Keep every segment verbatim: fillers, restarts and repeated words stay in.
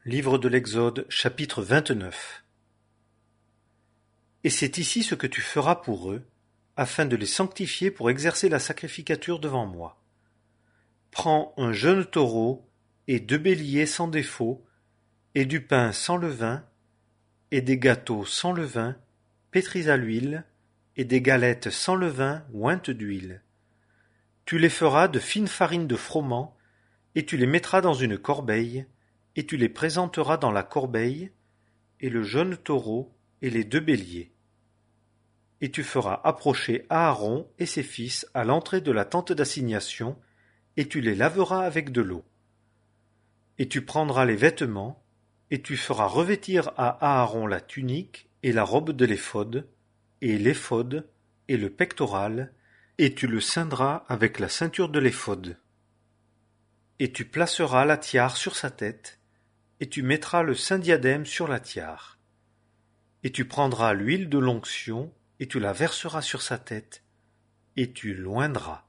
Livre de l'Exode, chapitre vingt-neuf. Et c'est ici ce que tu feras pour eux, afin de les sanctifier pour exercer la sacrificature devant moi. Prends un jeune taureau et deux béliers sans défaut, et du pain sans levain, et des gâteaux sans levain, pétris à l'huile, et des galettes sans levain ointes d'huile. Tu les feras de fine farine de froment, et tu les mettras dans une corbeille, et tu les présenteras dans la corbeille, et le jeune taureau et les deux béliers. Et tu feras approcher Aaron et ses fils à l'entrée de la tente d'assignation, et tu les laveras avec de l'eau. Et tu prendras les vêtements, et tu feras revêtir à Aaron la tunique et la robe de l'éphod, et l'éphod et le pectoral, et tu le ceindras avec la ceinture de l'éphod. Et tu placeras la tiare sur sa tête, et tu mettras le saint diadème sur la tiare. Et tu prendras l'huile de l'onction, et tu la verseras sur sa tête, et tu l'oindras.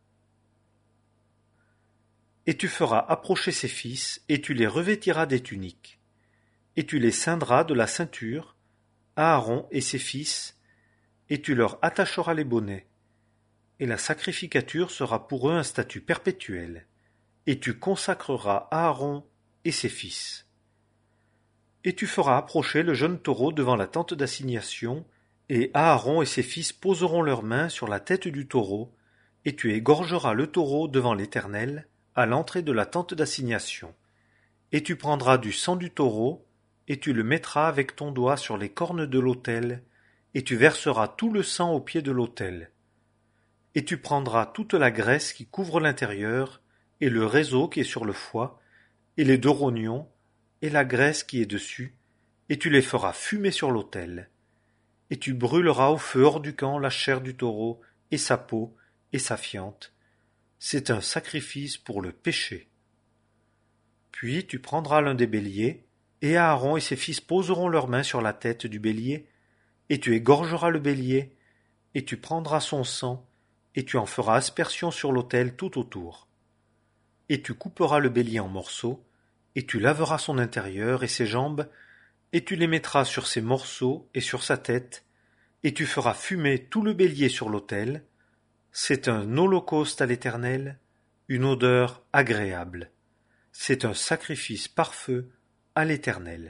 Et tu feras approcher ses fils, et tu les revêtiras des tuniques. Et tu les ceindras de la ceinture, Aaron et ses fils, et tu leur attacheras les bonnets. Et la sacrificature sera pour eux un statut perpétuel. Et tu consacreras Aaron et ses fils. Et tu feras approcher le jeune taureau devant la tente d'assignation, et Aaron et ses fils poseront leurs mains sur la tête du taureau, et tu égorgeras le taureau devant l'Éternel, à l'entrée de la tente d'assignation. Et tu prendras du sang du taureau, et tu le mettras avec ton doigt sur les cornes de l'autel, et tu verseras tout le sang au pied de l'autel. Et tu prendras toute la graisse qui couvre l'intérieur, et le réseau qui est sur le foie, et les deux rognons, et la graisse qui est dessus, et tu les feras fumer sur l'autel. Et tu brûleras au feu hors du camp la chair du taureau, et sa peau, et sa fiente. C'est un sacrifice pour le péché. Puis tu prendras l'un des béliers, et Aaron et ses fils poseront leurs mains sur la tête du bélier, et tu égorgeras le bélier, et tu prendras son sang, et tu en feras aspersion sur l'autel tout autour. Et tu couperas le bélier en morceaux, et tu laveras son intérieur et ses jambes, et tu les mettras sur ses morceaux et sur sa tête, et tu feras fumer tout le bélier sur l'autel. C'est un holocauste à l'Éternel, une odeur agréable. C'est un sacrifice par feu à l'Éternel.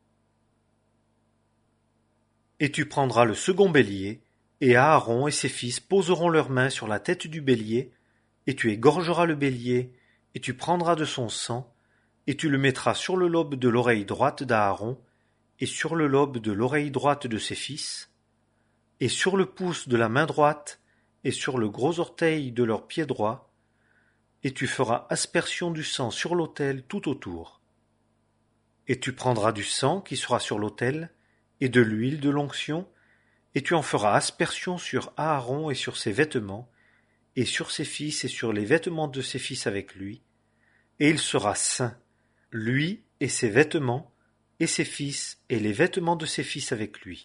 Et tu prendras le second bélier, et Aaron et ses fils poseront leurs mains sur la tête du bélier, et tu égorgeras le bélier, et tu prendras de son sang, et tu le mettras sur le lobe de l'oreille droite d'Aaron, et sur le lobe de l'oreille droite de ses fils, et sur le pouce de la main droite, et sur le gros orteil de leur pied droit, et tu feras aspersion du sang sur l'autel tout autour. Et tu prendras du sang qui sera sur l'autel, et de l'huile de l'onction, et tu en feras aspersion sur Aaron et sur ses vêtements, et sur ses fils et sur les vêtements de ses fils avec lui, et il sera saint, lui et ses vêtements, et ses fils et les vêtements de ses fils avec lui.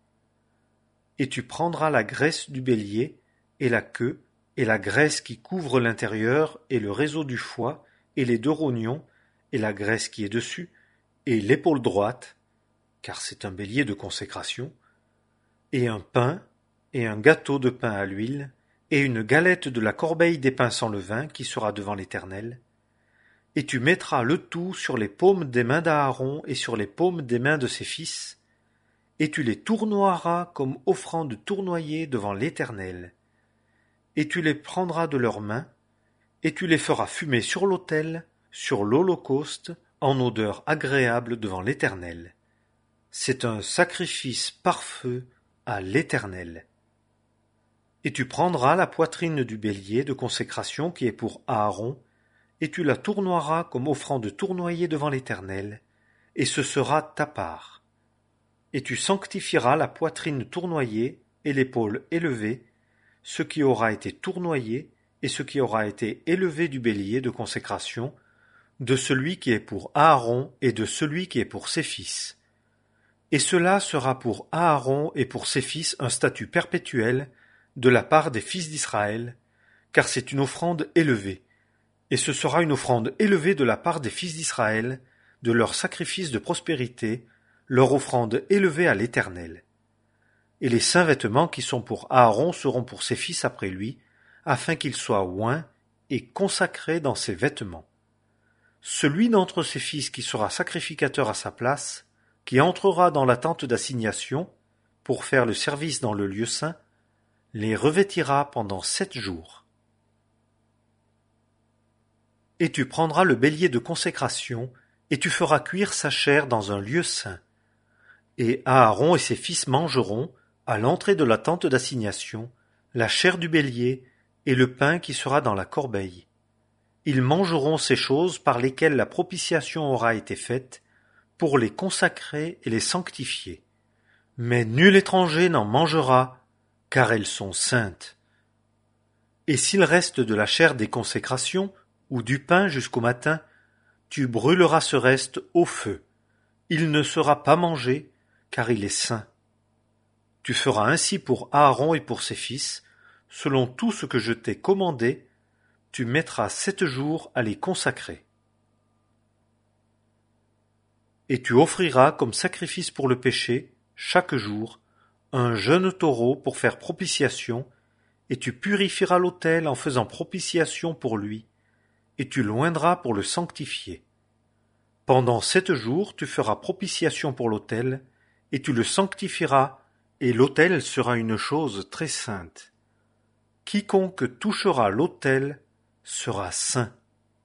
Et tu prendras la graisse du bélier, et la queue, et la graisse qui couvre l'intérieur, et le réseau du foie, et les deux rognons, et la graisse qui est dessus, et l'épaule droite, car c'est un bélier de consécration, et un pain, et un gâteau de pain à l'huile, et une galette de la corbeille des pains sans levain qui sera devant l'Éternel. Et tu mettras le tout sur les paumes des mains d'Aaron et sur les paumes des mains de ses fils, et tu les tournoieras comme offrande tournoyée devant l'Éternel. Et tu les prendras de leurs mains, et tu les feras fumer sur l'autel, sur l'holocauste, en odeur agréable devant l'Éternel. C'est un sacrifice par feu à l'Éternel. Et tu prendras la poitrine du bélier de consécration qui est pour Aaron, et tu la tournoieras comme offrande tournoyée devant l'Éternel, et ce sera ta part. Et tu sanctifieras la poitrine tournoyée et l'épaule élevée, ce qui aura été tournoyé et ce qui aura été élevé du bélier de consécration, de celui qui est pour Aaron et de celui qui est pour ses fils. Et cela sera pour Aaron et pour ses fils un statut perpétuel de la part des fils d'Israël, car c'est une offrande élevée. Et ce sera une offrande élevée de la part des fils d'Israël, de leurs sacrifices de prospérité, leur offrande élevée à l'Éternel. Et les saints vêtements qui sont pour Aaron seront pour ses fils après lui, afin qu'ils soient oints et consacrés dans ses vêtements. Celui d'entre ses fils qui sera sacrificateur à sa place, qui entrera dans la tente d'assignation, pour faire le service dans le lieu saint, les revêtira pendant sept jours. Et tu prendras le bélier de consécration, et tu feras cuire sa chair dans un lieu saint. Et Aaron et ses fils mangeront, à l'entrée de la tente d'assignation, la chair du bélier et le pain qui sera dans la corbeille. Ils mangeront ces choses par lesquelles la propitiation aura été faite, pour les consacrer et les sanctifier. Mais nul étranger n'en mangera, car elles sont saintes. Et s'il reste de la chair des consécrations, ou du pain jusqu'au matin, tu brûleras ce reste au feu. Il ne sera pas mangé, car il est saint. Tu feras ainsi pour Aaron et pour ses fils, selon tout ce que je t'ai commandé, tu mettras sept jours à les consacrer. Et tu offriras comme sacrifice pour le péché, chaque jour, un jeune taureau pour faire propitiation, et tu purifieras l'autel en faisant propitiation pour lui, et tu l'oindras pour le sanctifier. Pendant sept jours tu feras propitiation pour l'autel, et tu le sanctifieras, et l'autel sera une chose très sainte. Quiconque touchera l'autel sera saint.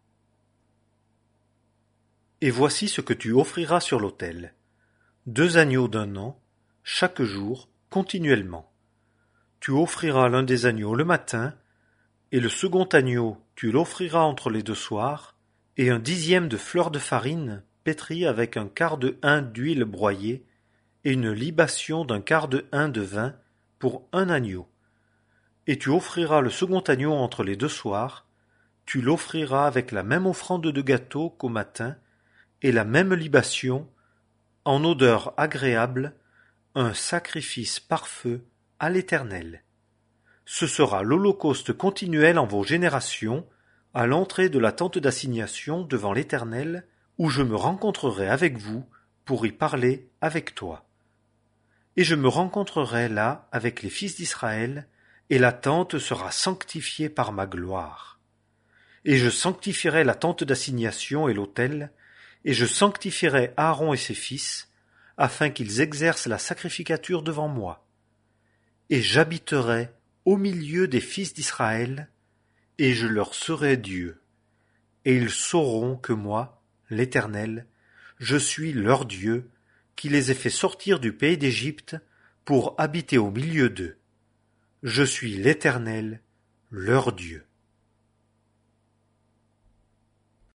Et voici ce que tu offriras sur l'autel. Deux agneaux d'un an, chaque jour, continuellement. Tu offriras l'un des agneaux le matin, et le second agneau tu l'offriras entre les deux soirs, et un dixième de fleur de farine pétrie avec un quart de hin d'huile broyée, et une libation d'un quart de hin de vin pour un agneau. Et tu offriras le second agneau entre les deux soirs, tu l'offriras avec la même offrande de gâteau qu'au matin, et la même libation, en odeur agréable, un sacrifice par feu à l'Éternel. Ce sera l'holocauste continuel en vos générations, à l'entrée de la tente d'assignation devant l'Éternel, où je me rencontrerai avec vous pour y parler avec toi. Et je me rencontrerai là avec les fils d'Israël, et la tente sera sanctifiée par ma gloire. Et je sanctifierai la tente d'assignation et l'autel, et je sanctifierai Aaron et ses fils, afin qu'ils exercent la sacrificature devant moi. Et j'habiterai au milieu des fils d'Israël, et je leur serai Dieu. Et ils sauront que moi, l'Éternel, je suis leur Dieu, qui les ai fait sortir du pays d'Égypte pour habiter au milieu d'eux. Je suis l'Éternel, leur Dieu.